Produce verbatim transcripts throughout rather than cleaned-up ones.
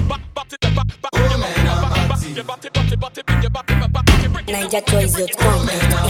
Niger Toys dot com.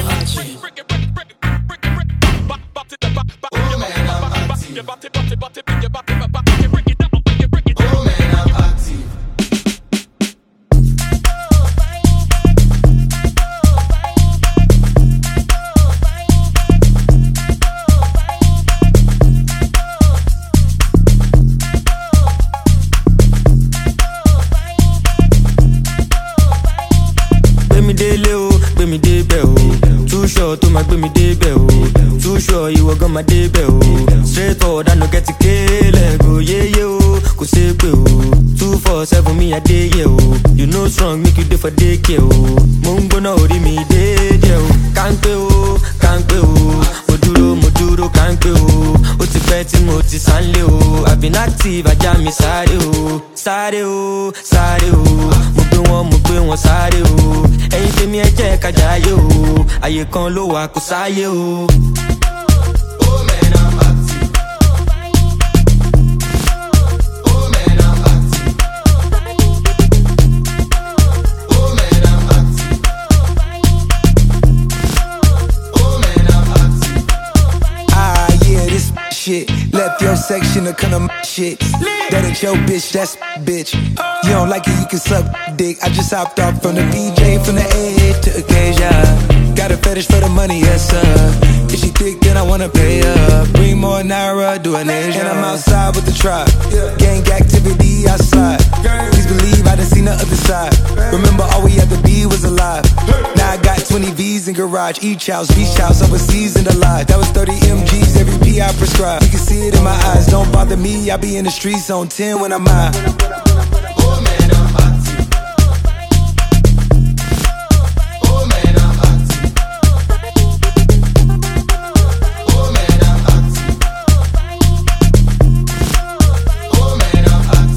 Me dey bell, too sure to my gbé mi dey bell, too sure you were gonna dey bell. Straight forward, I no get to kill leg, oh yeah yeah oh, kò ṣe pé oh. Two four seven me a day yeah oh, you know strong make you dey for day care oh. Mo ń gbóná orí mi dey jẹ oh, kánpé oh, kánpé oh. Mo dúró mo dúró kánpé oh, ó ti pẹ́ tí mo ti sánlé oh. I've been active, ajá mi sáré oh, sáré oh, sáré oh. Mo gbé wọn mo gbé wọn sáré oh. Ẹ̀yin tèmi ẹ jẹ́ ká jayé o, ayé kan ló wà kò sáyé o. Oh man, I'm active. Oh man, I'm active. Oh man, I'm active. Oh man, I'm active. Ah yeah, this shit left your section of kind of shit. That ain't your bitch, that's bitch. You don't like it, you can suck dick. I just hopped off from the D J, from the A to occasion. Got a fetish for the money, yes sir. If she thick, then I wanna pay her. Bring more Naira, do an Asian. And I'm outside with the tribe. Gang activity outside. Please believe I done seen the other side. Remember all we had to be was alive. Now I got twenty V's in garage. Each house, beach house, overseas in the lodge. That was thirty M Gs, every P I prescribed. You can see it in my eyes, don't bother me. I be in the streets on ten when I'm high. Oh man, I'm active. Oh man, I'm active. Oh man, I'm active. Oh man,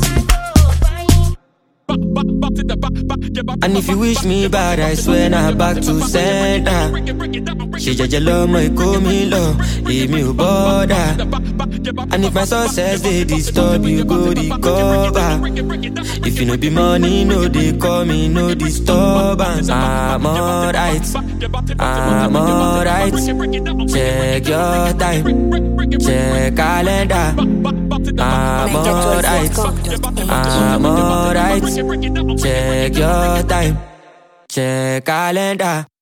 I'm active. And if you wish me bad, I swear nah back to center. She judge love my call me love, if me bother. And if my success they disturb you, go recover. If you no be money, no they call me, no disturbance. I'm alright, I'm alright. Check your time, check calendar. I'm alright, I'm alright. Check your time, check calendar.